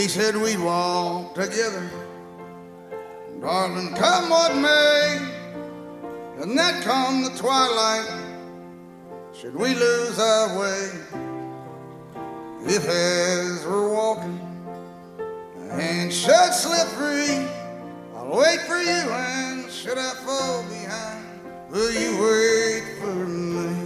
We said we'd walk together, darling, come what may. And then come the twilight, should we lose our way. If as we're walking, a hand should slip free, I'll wait for you, and should I fall behind, will you wait for me?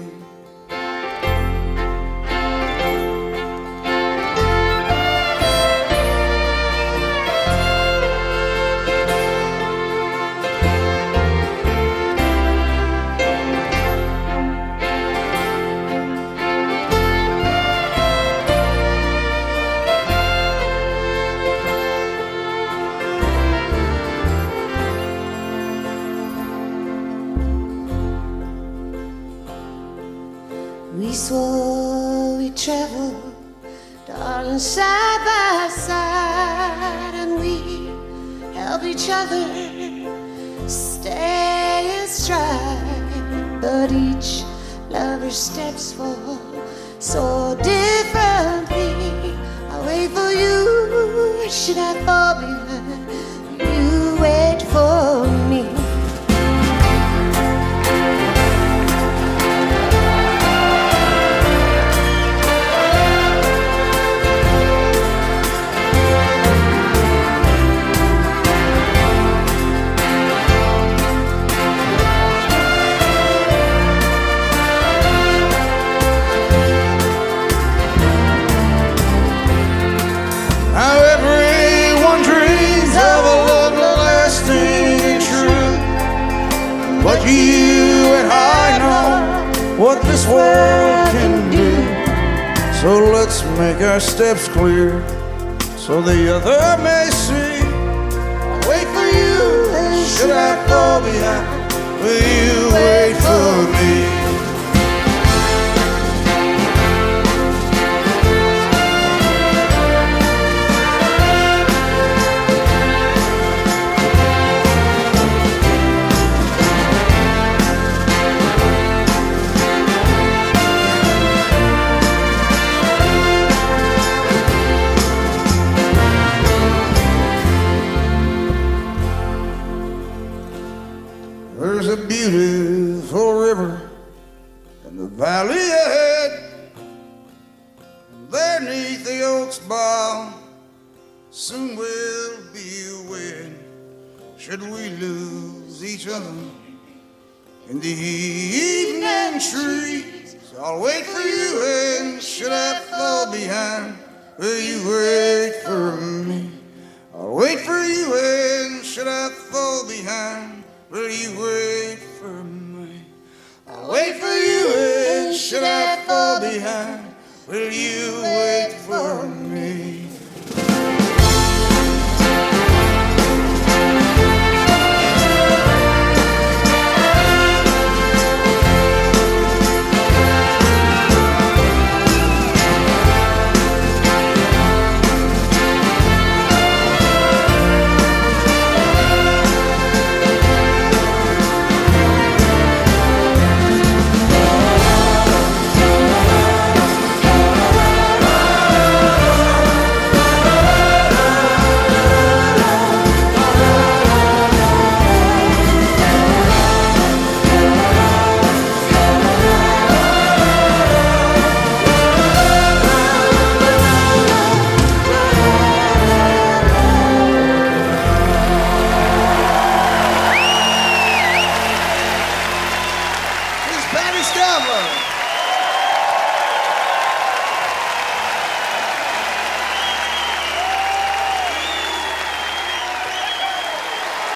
We swore we'd travel, darling, side by side, and we help each other stay astride. But each lover's steps fall so differently. I wait for you, should I fall behind, you wait for me. But you and I know what this world can do. So let's make our steps clear, so the other may see. I'll wait for you, should I fall behind, will you wait for me? There's a beautiful river in the valley ahead, and there 'neath the oak's bough soon we'll be wed. Should we lose each other in the evening trees, I'll wait for you, and should I fall behind, will you wait for me? I'll wait for you, and should I fall behind, will you wait for me? I'll wait for you, and should I fall behind, will you wait for me? Patty Stabler.